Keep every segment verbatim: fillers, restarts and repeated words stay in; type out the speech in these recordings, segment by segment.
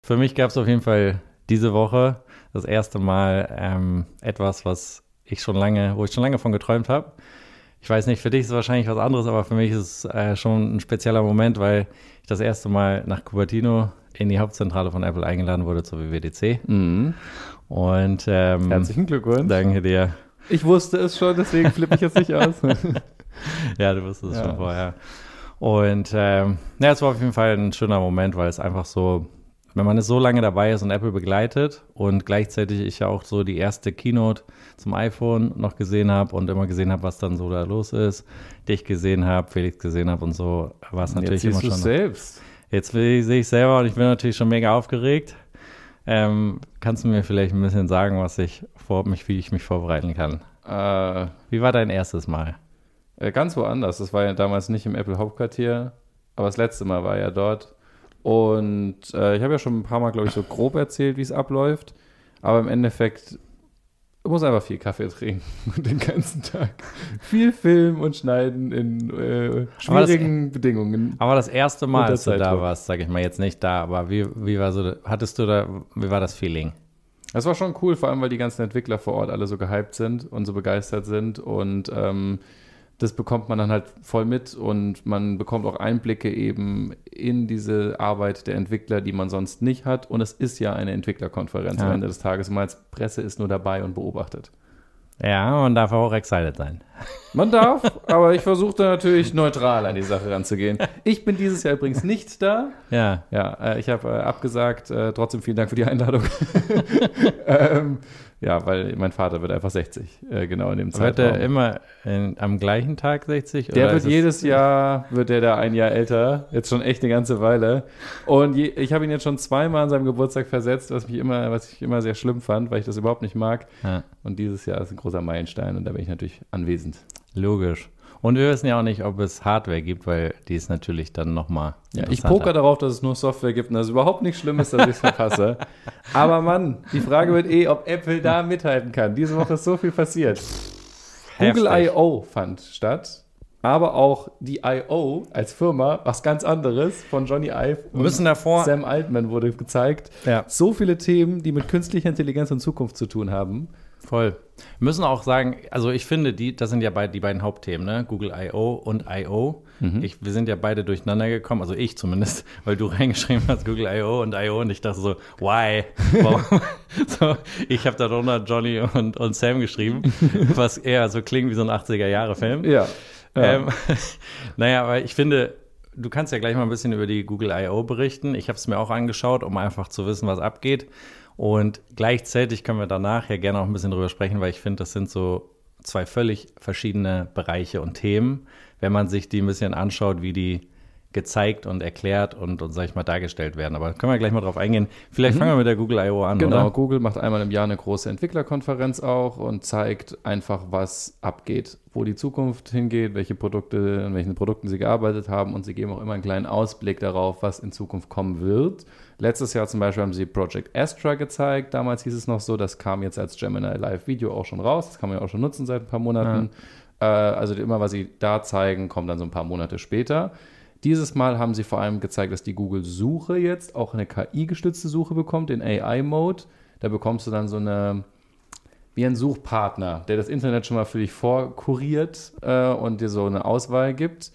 Für mich gab es auf jeden Fall diese Woche das erste Mal ähm, etwas, was ich schon lange, wo ich schon lange von geträumt habe. Ich weiß nicht, für dich ist es wahrscheinlich was anderes, aber für mich ist es äh, schon ein spezieller Moment, weil ich das erste Mal nach Cupertino in die Hauptzentrale von Apple eingeladen wurde zur W W D C. Mhm. Und ähm, Herzlichen Glückwunsch. Danke dir. Ich wusste es schon, deswegen flippe ich jetzt nicht aus. Ja, du wusstest es Ja. schon vorher. Und ähm, ja, es war auf jeden Fall ein schöner Moment, weil es einfach so, wenn man es so lange dabei ist und Apple begleitet und gleichzeitig ich ja auch so die erste Keynote zum iPhone noch gesehen habe und immer gesehen habe, was dann so da los ist, dich gesehen habe, Felix gesehen habe und so, war es natürlich Jetzt immer siehst schon. du selbst. Jetzt will- sehe ich selber und ich bin natürlich schon mega aufgeregt. Ähm, kannst du mir vielleicht ein bisschen sagen, was ich vor mich, wie ich mich vorbereiten kann? Äh, Wie war dein erstes Mal? äh, ganz woanders. Das war ja damals nicht im Apple-Hauptquartier, aber das letzte Mal war ja dort. Und äh, ich habe ja schon ein paar Mal, glaube ich, so grob erzählt, wie es abläuft. Aber im Endeffekt du musst einfach viel Kaffee trinken und den ganzen Tag viel filmen und schneiden in äh, Aber das- schwierigen Bedingungen. Aber das erste Mal, Unter als du da Zeitdruck. warst, sag ich mal, jetzt nicht da, aber wie, wie war so, hattest du da, wie war das Feeling? Das war schon cool, vor allem, weil die ganzen Entwickler vor Ort alle so gehypt sind und so begeistert sind und ähm, das bekommt man dann halt voll mit und man bekommt auch Einblicke eben in diese Arbeit der Entwickler, die man sonst nicht hat. Und es ist ja eine Entwicklerkonferenz Ja. am Ende des Tages. Man als Presse ist nur dabei und beobachtet. Ja, man darf auch excited sein. Man darf, aber ich versuche da natürlich neutral an die Sache ranzugehen. Ich bin dieses Jahr übrigens nicht da. Ja, Ja, äh, ich habe äh, abgesagt. Äh, trotzdem vielen Dank für die Einladung. ähm, ja, weil mein Vater wird einfach sechzig, äh, genau in dem wird Zeitraum. der immer in, am gleichen Tag sechzig? Der oder wird ist es- jedes Jahr, wird der da ein Jahr älter, jetzt schon echt eine ganze Weile. Und je, ich habe ihn jetzt schon zweimal an seinem Geburtstag versetzt, was mich immer, was ich immer sehr schlimm fand, weil ich das überhaupt nicht mag. Ja, Und dieses Jahr ist ein großer Meilenstein und da bin ich natürlich anwesend. logisch. Und wir wissen ja auch nicht, ob es Hardware gibt, weil die ist natürlich dann nochmal Ja, ich poker darauf, dass es nur Software gibt und dass es überhaupt nicht schlimm ist, dass ich es verpasse. Aber Mann, die Frage wird eh, ob Apple da mithalten kann. Diese Woche ist so viel passiert. Google I O fand statt, aber auch die I O als Firma, was ganz anderes, von Johnny Ive Wir müssen davor, Sam Altman wurde gezeigt. ja, So viele Themen, die mit künstlicher Intelligenz und Zukunft zu tun haben. voll. Wir müssen auch sagen, also ich finde, die, das sind ja beid, die beiden Hauptthemen, ne? Google I O und I O. Ich, wir sind ja beide durcheinander gekommen, also ich zumindest, weil du reingeschrieben hast, Google I O und I O und ich dachte so, why? Warum? So, ich habe da drunter Johnny und, und Sam geschrieben, was eher so klingt wie so ein achtziger-Jahre-Film. Ja. ja. Ähm, naja, aber ich finde, du kannst ja gleich mal ein bisschen über die Google I O berichten. Ich habe es mir auch angeschaut, um einfach zu wissen, was abgeht. Und gleichzeitig können wir danach ja gerne auch ein bisschen drüber sprechen, weil ich finde, das sind so zwei völlig verschiedene Bereiche und Themen, wenn man sich die ein bisschen anschaut, wie die gezeigt und erklärt und, und sag ich mal, dargestellt werden. Aber können wir gleich mal drauf eingehen. Vielleicht fangen wir mit der Google I O an, Genau, oder? Google macht einmal im Jahr eine große Entwicklerkonferenz auch und zeigt einfach, was abgeht, wo die Zukunft hingeht, welche Produkte, an welchen Produkten sie gearbeitet haben und sie geben auch immer einen kleinen Ausblick darauf, was in Zukunft kommen wird. Letztes Jahr zum Beispiel haben sie Project Astra gezeigt. Damals hieß es noch so, das kam jetzt als Gemini Live Video auch schon raus. Das kann man ja auch schon nutzen seit ein paar Monaten. Äh, also immer, was sie da zeigen, kommt dann so ein paar Monate später. Dieses Mal haben sie vor allem gezeigt, dass die Google-Suche jetzt auch eine K I-gestützte Suche bekommt, in A I-Mode. Da bekommst du dann so eine, wie ein Suchpartner, der das Internet schon mal für dich vorkuriert äh, und dir so eine Auswahl gibt.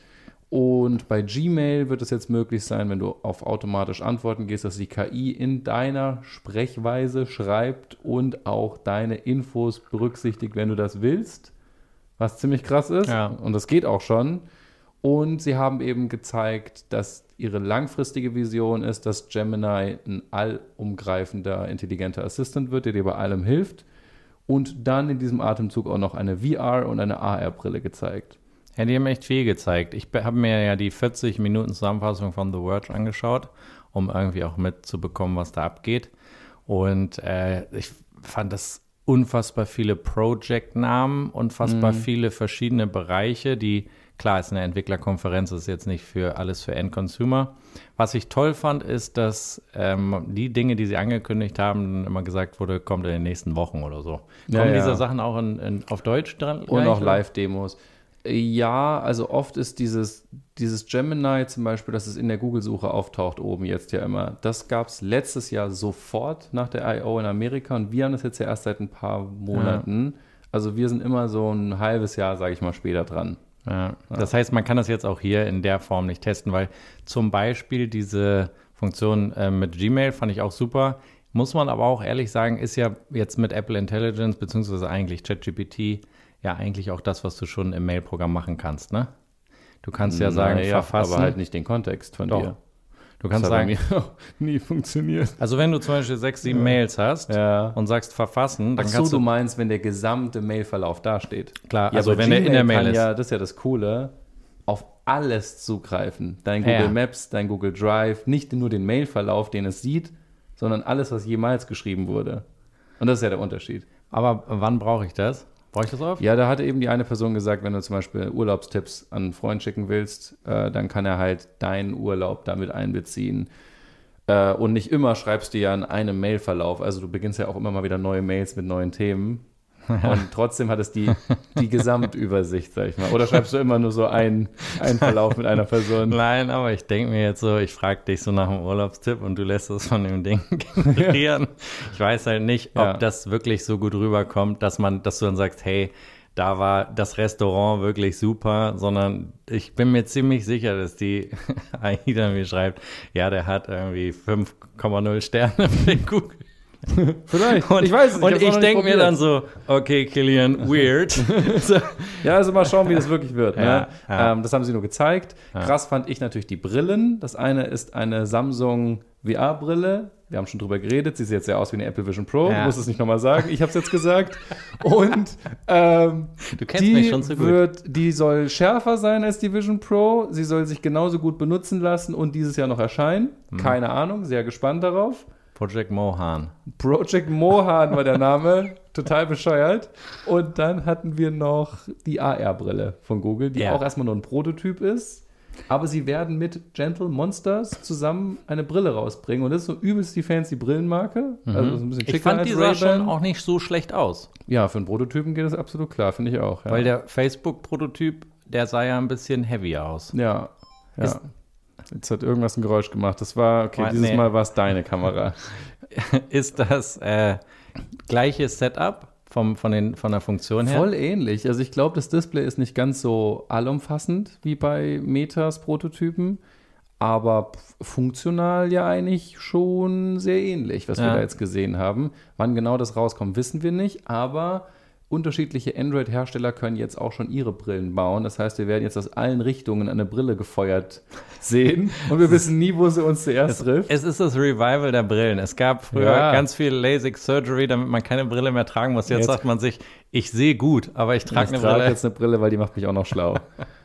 Und bei Gmail wird es jetzt möglich sein, wenn du auf automatisch Antworten gehst, dass die K I in deiner Sprechweise schreibt und auch deine Infos berücksichtigt, wenn du das willst. Was ziemlich krass ist. Ja. Und das geht auch schon. Und sie haben eben gezeigt, dass ihre langfristige Vision ist, dass Gemini ein allumgreifender, intelligenter Assistant wird, der dir bei allem hilft. Und dann in diesem Atemzug auch noch eine V R und eine A R-Brille gezeigt. Ja, die haben echt viel gezeigt. Ich habe mir ja die vierzig Minuten Zusammenfassung von The Verge angeschaut, um irgendwie auch mitzubekommen, was da abgeht. Und äh, ich fand das unfassbar viele Project-Namen, unfassbar Mhm. viele verschiedene Bereiche, die, klar, ist eine Entwicklerkonferenz, ist jetzt nicht für alles für End-Consumer. Was ich toll fand, ist, dass ähm, die Dinge, die sie angekündigt haben, immer gesagt wurde, kommt in den nächsten Wochen oder so. Ja, Kommen ja. diese Sachen auch in, in, auf Deutsch dran? Und gleich, auch oder? Live-Demos. Ja, also oft ist dieses, dieses Gemini zum Beispiel, dass es in der Google-Suche auftaucht oben jetzt ja immer. Das gab es letztes Jahr sofort nach der I O in Amerika und wir haben das jetzt ja erst seit ein paar Monaten. Ja. Also wir sind immer so ein halbes Jahr, sage ich mal, später dran. Ja. Ja. Das heißt, man kann das jetzt auch hier in der Form nicht testen, weil zum Beispiel diese Funktion äh, mit Gmail fand ich auch super. Muss man aber auch ehrlich sagen, ist ja jetzt mit Apple Intelligence beziehungsweise eigentlich ChatGPT ja eigentlich auch das, was du schon im Mailprogramm machen kannst, ne? Du kannst ja sagen, naja, verfassen. Aber halt nicht den Kontext von Doch. dir. Du kannst das sagen, hat bei mir auch nie funktioniert. Also wenn du zum Beispiel sechs, sieben ja. Mails hast ja. und sagst verfassen, dann Ach so, kannst du... du meinst, wenn der gesamte Mailverlauf dasteht. Klar, ja, also aber wenn Gmail der in der Mail kann ist. Ja, das ist ja das Coole, auf alles zugreifen. Dein Google Ja. Maps, dein Google Drive, nicht nur den Mailverlauf, den es sieht, sondern alles, was jemals geschrieben wurde. Und das ist ja der Unterschied. Aber wann brauche ich das? Brauche ich das oft? Ja, da hatte eben die eine Person gesagt, wenn du zum Beispiel Urlaubstipps an einen Freund schicken willst, äh, dann kann er halt deinen Urlaub damit einbeziehen. Äh, und nicht immer schreibst du ja in einem Mailverlauf. Also du beginnst ja auch immer mal wieder neue Mails mit neuen Themen. Und trotzdem hat es die, die Gesamtübersicht, sag ich mal. Oder schreibst du immer nur so einen, einen Verlauf mit einer Person? Nein, aber ich denke mir jetzt so, ich frage dich so nach einem Urlaubstipp und du lässt es von dem Ding generieren. Ich weiß halt nicht, ob Ja. das wirklich so gut rüberkommt, dass man, dass du dann sagst, hey, da war das Restaurant wirklich super, sondern ich bin mir ziemlich sicher, dass die Aida mir schreibt, ja, der hat irgendwie fünf Komma null Sterne bei Google. Vielleicht. Und ich weiß es nicht. Und ich denke mir dann so, okay, Kilian, weird. So. Ja, also mal schauen, wie das wirklich wird. Ne? Ja, ja. Ähm, das haben sie nur gezeigt. Ja. Krass fand ich natürlich die Brillen. Das eine ist eine Samsung V R-Brille. Wir haben schon drüber geredet. Sie sieht jetzt ja aus wie eine Apple Vision Pro. Ja. Ich muss es nicht nochmal sagen. Ich habe es jetzt gesagt. Und ähm, Du kennst die mich schon so gut. Wird, die soll schärfer sein als die Vision Pro. Sie soll sich genauso gut benutzen lassen und dieses Jahr noch erscheinen. Mhm. Keine Ahnung. Sehr gespannt darauf. Project Mohan. Project Mohan war der Name, total bescheuert. Und dann hatten wir noch die A R-Brille von Google, die Ja. auch erstmal nur ein Prototyp ist. Aber sie werden mit Gentle Monsters zusammen eine Brille rausbringen. Und das ist so übelst die fancy Brillenmarke. Mhm. Also so ein bisschen schicker Ich fand, als die sah Ray-Ban. schon auch nicht so schlecht aus. Ja, für einen Prototypen geht das absolut klar, finde ich auch. Ja. Weil der Facebook-Prototyp, der sah ja ein bisschen heavy aus. Ja, ja. Ist- Jetzt hat irgendwas ein Geräusch gemacht. Das war, okay, Oh, dieses nee. Mal war es deine Kamera. Ist das äh, gleiche Setup vom, von, den, von der Funktion her? Voll ähnlich. Also ich glaube, das Display ist nicht ganz so allumfassend wie bei Metas Prototypen, aber f- funktional ja eigentlich schon sehr ähnlich, was wir Ja. da jetzt gesehen haben. Wann genau das rauskommt, wissen wir nicht, aber unterschiedliche Android-Hersteller können jetzt auch schon ihre Brillen bauen. Das heißt, wir werden jetzt aus allen Richtungen eine Brille gefeuert sehen und wir wissen nie, wo sie uns zuerst trifft. Es ist das Revival der Brillen. Es gab früher Ja. ganz viel LASIK-Surgery, damit man keine Brille mehr tragen muss. Jetzt, Jetzt- sagt man sich, ich sehe gut, aber ich trage eine ich trage Brille. jetzt eine Brille, weil die macht mich auch noch schlau.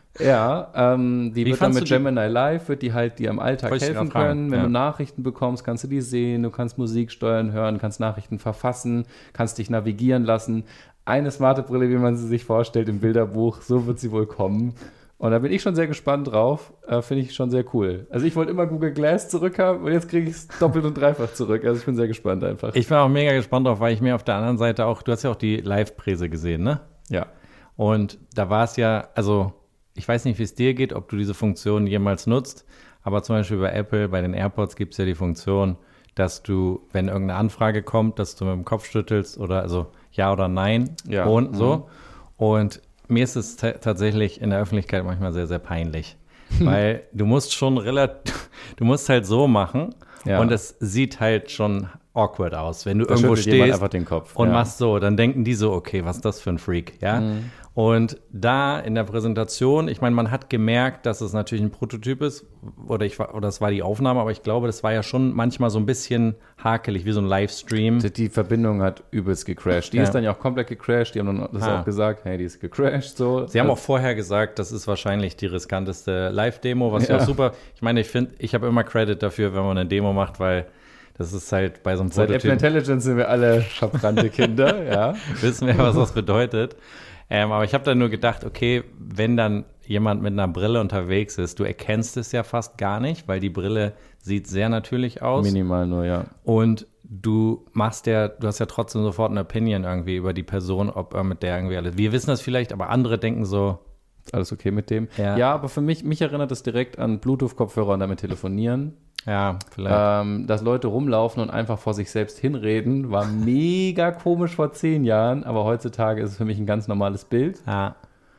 Ja, ähm, die Wie wird dann fandst mit du die- Gemini Live, wird die halt dir im Alltag Wollte ich helfen gerade fragen, können. Wenn ja. du Nachrichten bekommst, kannst du die sehen, du kannst Musik steuern, hören, kannst Nachrichten verfassen, kannst dich navigieren lassen. Eine smarte Brille, wie man sie sich vorstellt im Bilderbuch, so wird sie wohl kommen. Und da bin ich schon sehr gespannt drauf. Äh, Finde ich schon sehr cool. Also ich wollte immer Google Glass zurückhaben und jetzt kriege ich es doppelt und dreifach zurück. Also ich bin sehr gespannt einfach. Ich bin auch mega gespannt drauf, weil ich mir auf der anderen Seite auch, du hast ja auch die Live-Präse gesehen, ne? ja. Und da war es ja, also ich weiß nicht, wie es dir geht, ob du diese Funktion jemals nutzt, aber zum Beispiel bei Apple, bei den AirPods gibt es ja die Funktion, dass du, wenn irgendeine Anfrage kommt, dass du mit dem Kopf schüttelst oder also ja oder nein Ja. und so. Mhm. Und mir ist es t- tatsächlich in der Öffentlichkeit manchmal sehr, sehr peinlich, weil du musst schon relativ, du musst halt so machen Ja. und es sieht halt schon awkward aus, wenn du Da irgendwo schüttelt jemand stehst einfach den Kopf. und ja. machst so, dann denken die so, okay, was ist das für ein Freak, ja? Und da in der Präsentation, ich meine, man hat gemerkt, dass es natürlich ein Prototyp ist, oder ich war, oder es war die Aufnahme, aber ich glaube, das war ja schon manchmal so ein bisschen hakelig, wie so ein Livestream. Die, die Verbindung hat übelst gecrashed. Die Ja. ist dann ja auch komplett gecrashed. Die haben dann das Ah. auch gesagt, hey, die ist gecrashed. So. Sie haben auch vorher gesagt, das ist wahrscheinlich die riskanteste Live-Demo, was ja, Ja. auch super. Ich meine, ich finde, ich habe immer Credit dafür, wenn man eine Demo macht, weil das ist halt bei so einem Seit Apple Prototyp, Intelligence sind wir alle verbrannte Kinder, ja. wissen wir, was das bedeutet. Ähm, aber ich habe dann nur gedacht, okay, wenn dann jemand mit einer Brille unterwegs ist, du erkennst es ja fast gar nicht, weil die Brille sieht sehr natürlich aus. Minimal nur, ja. Und du machst ja, du hast ja trotzdem sofort eine Opinion irgendwie über die Person, ob er mit der irgendwie alles. Wir wissen das vielleicht, aber andere denken so, alles okay mit dem. Ja. Ja, aber für mich, mich erinnert es direkt an Bluetooth-Kopfhörer und damit telefonieren. Ja, vielleicht. Ähm, dass Leute rumlaufen und einfach vor sich selbst hinreden, war mega komisch vor zehn Jahren, aber heutzutage ist es für mich ein ganz normales Bild. Ja.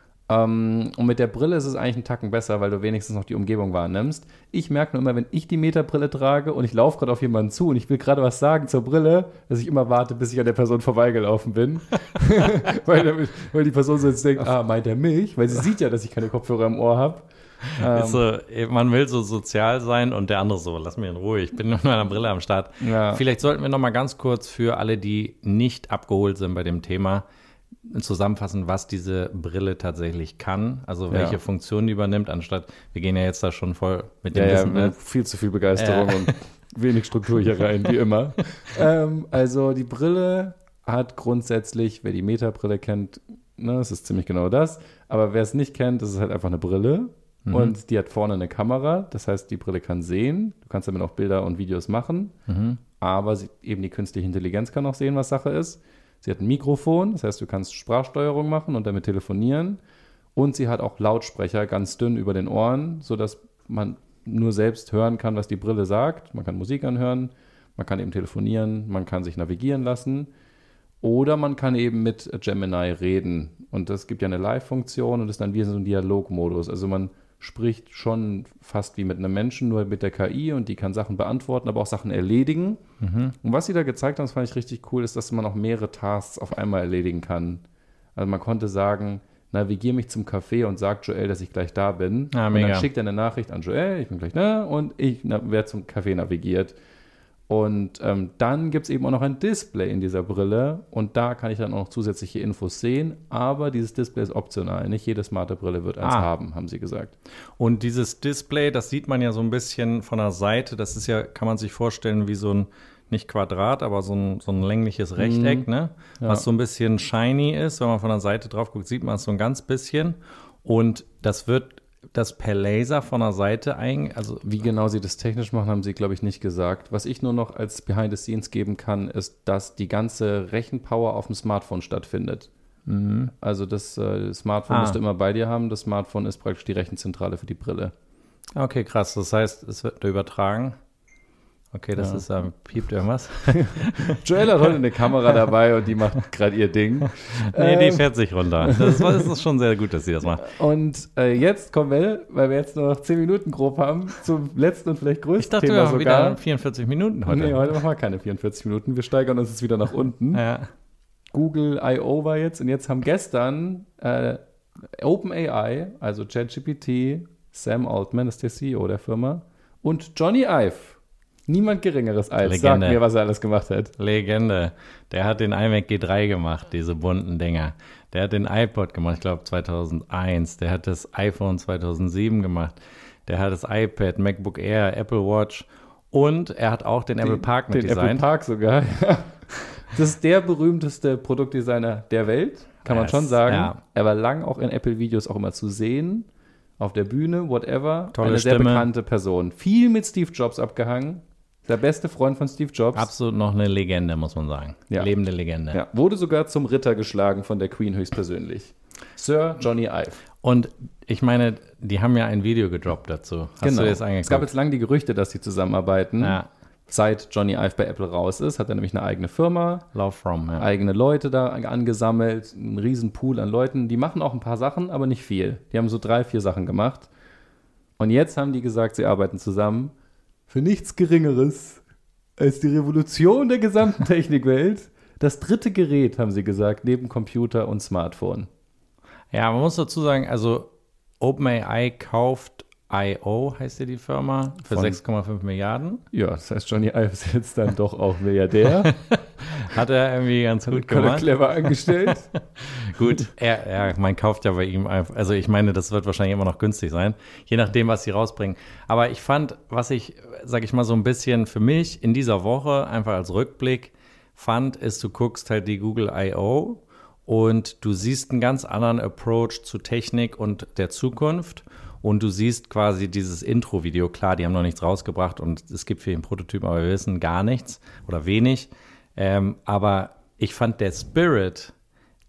Ähm, und mit der Brille ist es eigentlich einen Tacken besser, weil du wenigstens noch die Umgebung wahrnimmst. Ich merke nur immer, wenn ich die Meta-Brille trage und ich laufe gerade auf jemanden zu und ich will gerade was sagen zur Brille, dass ich immer warte, bis ich an der Person vorbeigelaufen bin. weil, weil die Person so jetzt denkt, ah, meint er mich? Weil sie sieht ja, dass ich keine Kopfhörer im Ohr habe. Ähm, so, man will so sozial sein und der andere so, lass mich in Ruhe, ich bin mit meiner Brille am Start. Ja. Vielleicht sollten wir noch mal ganz kurz für alle, die nicht abgeholt sind bei dem Thema, zusammenfassen, was diese Brille tatsächlich kann, also welche ja. Funktion die übernimmt, anstatt, wir gehen ja jetzt da schon voll mit dem ja, Wissen. Ja, ne? Viel zu viel Begeisterung ja. und wenig Struktur hier rein, wie immer. ähm, also die Brille hat grundsätzlich, wer die Meta-Brille kennt, ne, es ist ziemlich genau das, aber wer es nicht kennt, das ist halt einfach eine Brille mhm. und die hat vorne eine Kamera, das heißt, die Brille kann sehen, du kannst damit auch Bilder und Videos machen, mhm. aber sie, eben die künstliche Intelligenz kann auch sehen, was Sache ist. Sie hat ein Mikrofon, das heißt, du kannst Sprachsteuerung machen und damit telefonieren. Und sie hat auch Lautsprecher ganz dünn über den Ohren, sodass man nur selbst hören kann, was die Brille sagt. Man kann Musik anhören, man kann eben telefonieren, man kann sich navigieren lassen. Oder man kann eben mit Gemini reden. Und das gibt ja eine Live-Funktion und ist dann wie so ein Dialogmodus. Also man spricht schon fast wie mit einem Menschen, nur mit der K I und die kann Sachen beantworten, aber auch Sachen erledigen. Mhm. Und was sie da gezeigt haben, das fand ich richtig cool, ist, dass man auch mehrere Tasks auf einmal erledigen kann. Also man konnte sagen, navigiere mich zum Café und sag Joel, dass ich gleich da bin. Ah, und mega. dann schickt er eine Nachricht an Joel, ich bin gleich da und ich werde zum Café navigiert. Und ähm, dann gibt es eben auch noch ein Display in dieser Brille und da kann ich dann auch noch zusätzliche Infos sehen, aber dieses Display ist optional. Nicht jede smarte Brille wird eins ah. haben, haben sie gesagt. Und dieses Display, das sieht man ja so ein bisschen von der Seite, das ist ja, kann man sich vorstellen, wie so ein, nicht Quadrat, aber so ein, so ein längliches Rechteck, mhm. ne? Ja. Was so ein bisschen shiny ist. Wenn man von der Seite drauf guckt, sieht man es so ein ganz bisschen. Und das wird das per Laser von der Seite ein, also wie genau sie das technisch machen, haben sie, glaube ich, nicht gesagt. Was ich nur noch als Behind the Scenes geben kann, ist, dass die ganze Rechenpower auf dem Smartphone stattfindet. Mhm. Also das, äh, das Smartphone ah. musst du immer bei dir haben. Das Smartphone ist praktisch die Rechenzentrale für die Brille. Okay, krass. Das heißt, es wird übertragen. Okay, das ja. ist, ähm, piept irgendwas. Joel hat heute eine Kamera dabei und die macht gerade ihr Ding. Nee, ähm, die fährt sich runter. Das, das ist schon sehr gut, dass sie das macht. Und äh, jetzt kommen wir, weil wir jetzt nur noch zehn Minuten grob haben, zum letzten und vielleicht größten ich dachte, Thema wir haben sogar. wieder vierundvierzig Minuten heute. Nee, heute machen wir keine vierundvierzig Minuten. Wir steigern uns jetzt wieder nach unten. Ja. Google I O war jetzt und jetzt haben gestern äh, OpenAI, also ChatGPT, Sam Altman ist der C E O der Firma und Johnny Ive. Niemand Geringeres als. Legende. Sag mir, was er alles gemacht hat. Legende. Der hat den iMac G drei gemacht, diese bunten Dinger. Der hat den iPod gemacht, ich glaube zweitausendeins. Der hat das iPhone zweitausendsieben gemacht. Der hat das iPad, MacBook Air, Apple Watch. Und er hat auch den, den Apple Park mit den designt. Apple Park sogar. Das ist der berühmteste Produktdesigner der Welt, kann man yes, schon sagen. Ja. Er war lang auch in Apple-Videos auch immer zu sehen. Auf der Bühne, whatever. Tolle Eine Stimme. sehr bekannte Person. Viel mit Steve Jobs abgehangen. Der beste Freund von Steve Jobs. Absolut noch eine Legende, muss man sagen. Ja. Lebende Legende. Ja. Wurde sogar zum Ritter geschlagen von der Queen höchstpersönlich. Sir Johnny Ive. Und ich meine, die haben ja ein Video gedroppt dazu. Hast genau. du das angeguckt? Es gab jetzt lange die Gerüchte, dass sie zusammenarbeiten. Ja. Seit Johnny Ive bei Apple raus ist, hat er nämlich eine eigene Firma. Love From, ja. Eigene Leute da angesammelt. Einen riesen Pool an Leuten. Die machen auch ein paar Sachen, aber nicht viel. Die haben so drei, vier Sachen gemacht. Und jetzt haben die gesagt, sie arbeiten zusammen für nichts Geringeres als die Revolution der gesamten Technikwelt. Das dritte Gerät, haben sie gesagt, neben Computer und Smartphone. Ja, man muss dazu sagen, also OpenAI kauft I O, heißt ja die Firma, für sechs Komma fünf Milliarden. Ja, das heißt, Johnny Ive ist jetzt dann doch auch Milliardär. Hat er irgendwie ganz gut gemacht. Hat er clever angestellt. Gut, er, er, man kauft ja bei ihm einfach, also ich meine, das wird wahrscheinlich immer noch günstig sein, je nachdem, was sie rausbringen. Aber ich fand, was ich, sag ich mal, so ein bisschen für mich in dieser Woche einfach als Rückblick fand, ist, du guckst halt die Google I O und du siehst einen ganz anderen Approach zu Technik und der Zukunft. Und du siehst quasi dieses Intro-Video, klar, die haben noch nichts rausgebracht und es gibt für den Prototypen, aber wir wissen gar nichts oder wenig. Ähm, aber ich fand der Spirit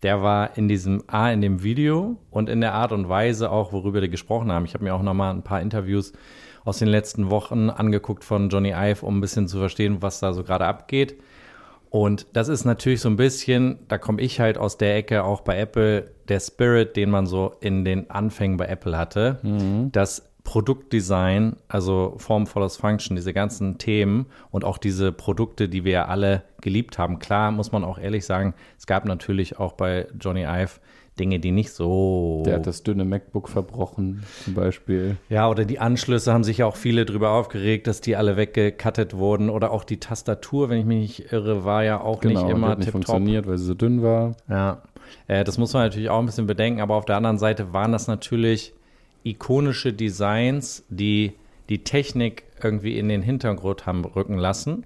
der war in diesem, A, in dem Video und in der Art und Weise auch, worüber die gesprochen haben. Ich habe mir auch nochmal ein paar Interviews aus den letzten Wochen angeguckt von Johnny Ive, um ein bisschen zu verstehen, was da so gerade abgeht. Und das ist natürlich so ein bisschen, da komme ich halt aus der Ecke, auch bei Apple, der Spirit, den man so in den Anfängen bei Apple hatte, mhm. das Produktdesign, also Form follows Function, diese ganzen Themen und auch diese Produkte, die wir ja alle geliebt haben. Klar, muss man auch ehrlich sagen, es gab natürlich auch bei Johnny Ive Dinge, die nicht so... Der hat das dünne MacBook verbrochen, zum Beispiel. Ja, oder die Anschlüsse haben sich ja auch viele drüber aufgeregt, dass die alle weggekattet wurden. Oder auch die Tastatur, wenn ich mich nicht irre, war ja auch genau, nicht immer die hat nicht tipptopp. Funktioniert, weil sie so dünn war. Ja, äh, das muss man natürlich auch ein bisschen bedenken. Aber auf der anderen Seite waren das natürlich ikonische Designs, die die Technik irgendwie in den Hintergrund haben rücken lassen.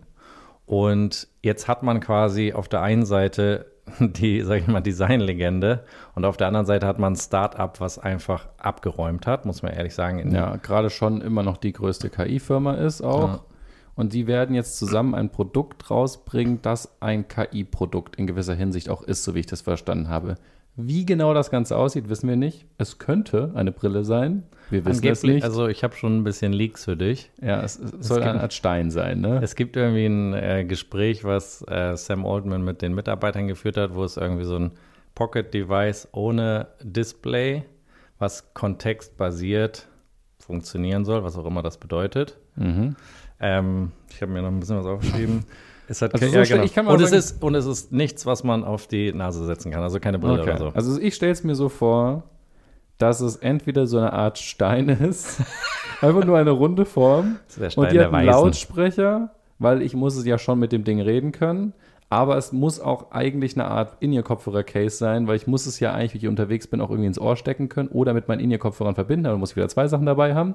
Und jetzt hat man quasi auf der einen Seite die, sag ich mal, Designlegende und auf der anderen Seite hat man ein Start-up, was einfach abgeräumt hat, muss man ehrlich sagen. Ja, gerade schon immer noch die größte K I-Firma ist auch. Ja. Und die werden jetzt zusammen ein Produkt rausbringen, das ein K I-Produkt in gewisser Hinsicht auch ist, so wie ich das verstanden habe. Wie genau das Ganze aussieht, wissen wir nicht. Es könnte eine Brille sein. Wir wissen es nicht. Also ich habe schon ein bisschen Leaks für dich. Ja, es, es soll gibt, eine Art Stein sein, ne? Es gibt irgendwie ein äh, Gespräch, was äh, Sam Altman mit den Mitarbeitern geführt hat, wo es irgendwie so ein Pocket-Device ohne Display, was kontextbasiert funktionieren soll, was auch immer das bedeutet. Mhm. Ähm, ich habe mir noch ein bisschen was aufgeschrieben. Es hat also keine, so ja, stell, genau. ich kann mal und, sagen, es ist, und es ist nichts, was man auf die Nase setzen kann, also keine Brille okay. oder so. Also ich stelle es mir so vor, dass es entweder so eine Art Stein ist, einfach nur eine runde Form, das ist der Stein und die der hat einen Weißen. Lautsprecher, weil ich muss es ja schon mit dem Ding reden können, aber es muss auch eigentlich eine Art In-Ear-Kopfhörer-Case sein, weil ich muss es ja eigentlich, wenn ich unterwegs bin, auch irgendwie ins Ohr stecken können oder mit meinen In-Ear-Kopfhörern verbinden, aber muss ich wieder zwei Sachen dabei haben.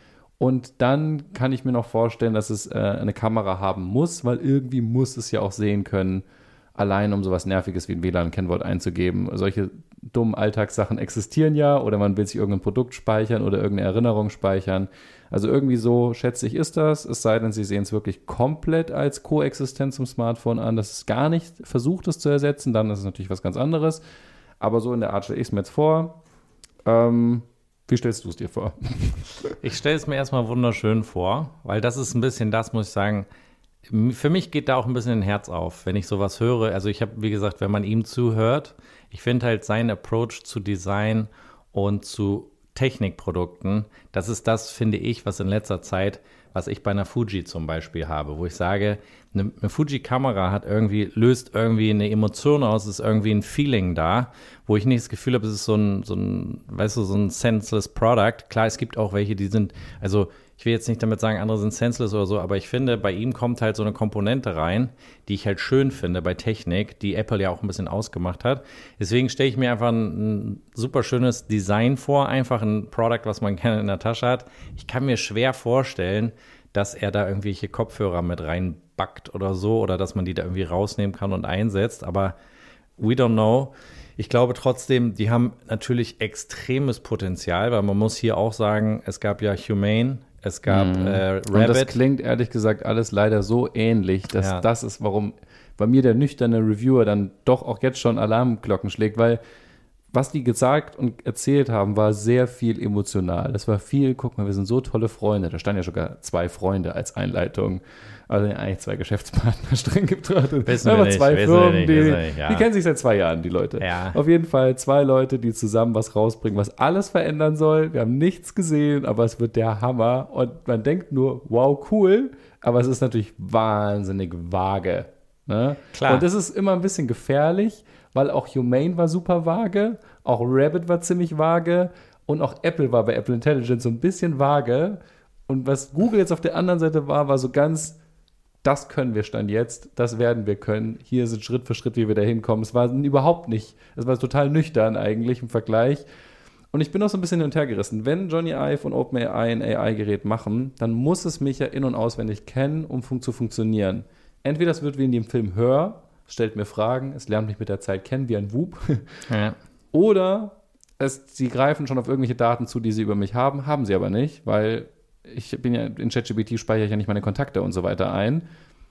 Und dann kann ich mir noch vorstellen, dass es äh, eine Kamera haben muss, weil irgendwie muss es ja auch sehen können, allein um sowas Nerviges wie ein W L A N-Kennwort einzugeben. Solche dummen Alltagssachen existieren ja oder man will sich irgendein Produkt speichern oder irgendeine Erinnerung speichern. Also irgendwie so, schätze ich, ist das. Es sei denn, Sie sehen es wirklich komplett als Koexistenz zum Smartphone an, dass es gar nicht versucht, es zu ersetzen. Dann ist es natürlich was ganz anderes. Aber so in der Art stelle ich es mir jetzt vor. Ähm, Wie stellst du es dir vor? Ich stelle es mir erstmal wunderschön vor, weil das ist ein bisschen das, muss ich sagen, für mich geht da auch ein bisschen ein Herz auf, wenn ich sowas höre. Also ich habe, wie gesagt, wenn man ihm zuhört, ich finde halt sein Approach zu Design und zu Technikprodukten, das ist das, finde ich, was in letzter Zeit, was ich bei einer Fuji zum Beispiel habe, wo ich sage, eine, eine Fuji-Kamera hat irgendwie, löst irgendwie eine Emotion aus, ist irgendwie ein Feeling da, wo ich nicht das Gefühl habe, es ist so ein, so ein, weißt du, so ein senseless Product. Klar, es gibt auch welche, die sind, also ich will jetzt nicht damit sagen, andere sind senseless oder so, aber ich finde, bei ihm kommt halt so eine Komponente rein, die ich halt schön finde bei Technik, die Apple ja auch ein bisschen ausgemacht hat. Deswegen stelle ich mir einfach ein, ein super schönes Design vor, einfach ein Product, was man gerne in der Tasche hat. Ich kann mir schwer vorstellen, dass er da irgendwelche Kopfhörer mit reinbackt oder so oder dass man die da irgendwie rausnehmen kann und einsetzt, aber we don't know. Ich glaube trotzdem, die haben natürlich extremes Potenzial, weil man muss hier auch sagen, es gab ja Humane, es gab mhm. äh, Rabbit. Und das klingt ehrlich gesagt alles leider so ähnlich, dass ja. das ist, warum bei mir der nüchterne Reviewer dann doch auch jetzt schon Alarmglocken schlägt, weil was die gesagt und erzählt haben, war sehr viel emotional. Das war viel, guck mal, wir sind so tolle Freunde. Da standen ja sogar zwei Freunde als Einleitung. Also eigentlich zwei Geschäftspartner streng betrachtet. Wissen aber wir zwei nicht, Firmen, nicht, die, nicht, ja. die kennen sich seit zwei Jahren, die Leute. Ja. Auf jeden Fall zwei Leute, die zusammen was rausbringen, was alles verändern soll. Wir haben nichts gesehen, aber es wird der Hammer. Und man denkt nur, wow, cool. Aber es ist natürlich wahnsinnig vage. Ne? Klar. Und das ist immer ein bisschen gefährlich, weil auch Humane war super vage, auch Rabbit war ziemlich vage und auch Apple war bei Apple Intelligence so ein bisschen vage. Und was Google jetzt auf der anderen Seite war, war so ganz, das können wir Stand jetzt, das werden wir können. Hier sind Schritt für Schritt, wie wir da hinkommen. Es war überhaupt nicht, es war total nüchtern eigentlich im Vergleich. Und ich bin auch so ein bisschen hin und her gerissen. Wenn Johnny Ive und OpenAI ein A I-Gerät machen, dann muss es mich ja in- und auswendig kennen, um fun- zu funktionieren. Entweder es wird wie in dem Film Her, stellt mir Fragen, es lernt mich mit der Zeit kennen wie ein Whoop. Ja. Oder es, sie greifen schon auf irgendwelche Daten zu, die sie über mich haben, haben sie aber nicht, weil ich bin ja in ChatGPT speichere ich ja nicht meine Kontakte und so weiter ein.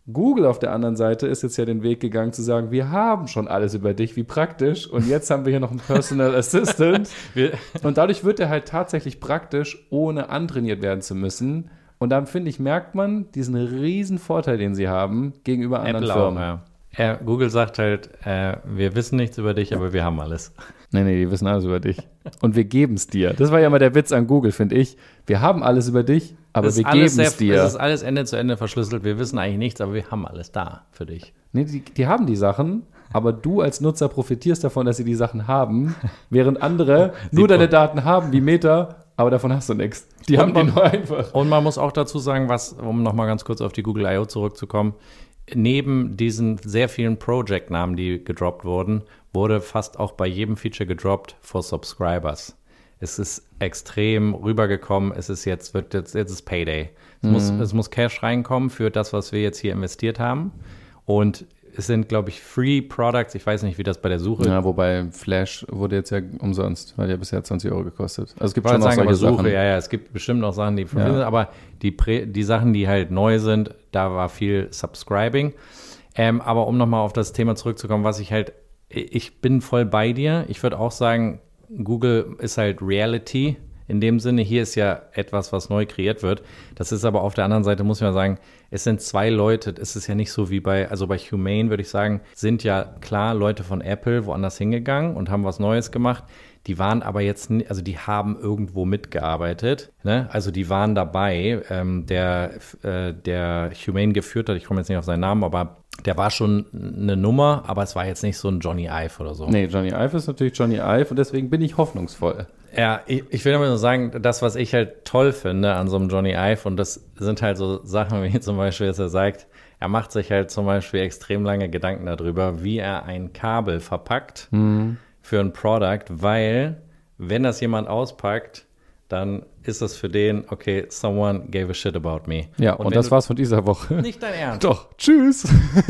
Google auf der anderen Seite ist jetzt ja den Weg gegangen zu sagen, wir haben schon alles über dich, wie praktisch. Und jetzt haben wir hier noch einen Personal Assistant. Wir- Und dadurch wird er halt tatsächlich praktisch, ohne antrainiert werden zu müssen. Und dann, finde ich, merkt man diesen riesen Vorteil, den sie haben gegenüber anderen Apple Firmen. auch, ja. Ja, Google sagt halt, äh, wir wissen nichts über dich, aber wir haben alles. Nee, nee, die wissen alles über dich. Und wir geben es dir. Das war ja immer der Witz an Google, finde ich. Wir haben alles über dich, aber Es wir ist alles geben es sehr- dir. Es ist alles Ende zu Ende verschlüsselt. Wir wissen eigentlich nichts, aber wir haben alles da für dich. Nee, die, die haben die Sachen, aber du als Nutzer profitierst davon, dass sie die Sachen haben, während andere nur deine Daten haben, wie Meta, aber davon hast du nichts. Die Und haben die man- nur einfach. Und man muss auch dazu sagen, was, um nochmal ganz kurz auf die Google I O zurückzukommen, neben diesen sehr vielen Project-Namen, die gedroppt wurden, wurde fast auch bei jedem Feature gedroppt for Subscribers. Es ist extrem rübergekommen. Es ist jetzt, wird jetzt, jetzt ist Payday. Es, muss, es muss Cash reinkommen für das, was wir jetzt hier investiert haben. Und es sind, glaube ich, Free Products. Ich weiß nicht, wie das bei der Suche Ja, wobei Flash wurde jetzt ja umsonst, weil ja bisher zwanzig Euro gekostet. Also es gibt Ich wollte schon noch sagen, aber solche Suche, Sachen. ja, ja, es gibt bestimmt noch Sachen, die von Ja. sind, aber die, Prä die Sachen, die halt neu sind, da war viel Subscribing. Ähm, aber um nochmal auf das Thema zurückzukommen, was ich halt, ich bin voll bei dir. Ich würde auch sagen, Google ist halt Reality. In dem Sinne, hier ist ja etwas, was neu kreiert wird. Das ist aber auf der anderen Seite, muss man sagen, es sind zwei Leute. Es ist ja nicht so wie bei, also bei Humane, würde ich sagen, sind ja klar Leute von Apple woanders hingegangen und haben was Neues gemacht. Die waren aber jetzt, ni- also die haben irgendwo mitgearbeitet. Ne? Also die waren dabei. Ähm, der, äh, der Humane geführt hat, ich komme jetzt nicht auf seinen Namen, aber der war schon eine Nummer, aber es war jetzt nicht so ein Johnny Ive oder so. Nee, Johnny Ive ist natürlich Johnny Ive und deswegen bin ich hoffnungsvoll. Ja, ich, ich will aber nur sagen, das, was ich halt toll finde an so einem Johnny Ive, und das sind halt so Sachen, wie zum Beispiel, dass er sagt, er macht sich halt zum Beispiel extrem lange Gedanken darüber, wie er ein Kabel verpackt für ein Product, weil, wenn das jemand auspackt, dann ist das für den, okay, someone gave a shit about me. Ja, und, wenn das du- war's von dieser Woche. Nicht dein Ernst. Doch, tschüss.